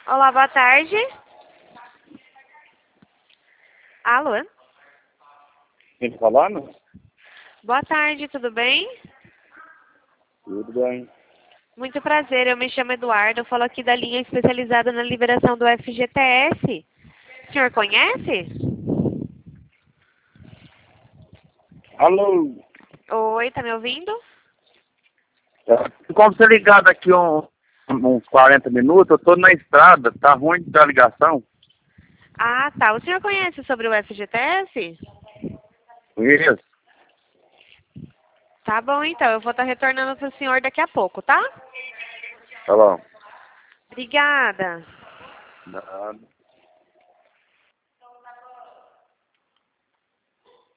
Olá, boa tarde. Alô? Quem tá falando? Boa tarde, tudo bem? Tudo bem. Muito prazer, eu me chamo Eduardo, eu falo aqui da linha especializada na liberação do FGTS. O senhor conhece? Alô? Oi, tá me ouvindo? Como você ligar daqui uns 40 minutos, eu tô na estrada, tá ruim da ligação. Ah, tá. O senhor conhece sobre o FGTS? Isso. Tá bom, então. Eu vou estar retornando pro senhor daqui a pouco, tá? Tá bom. Obrigada. Nada.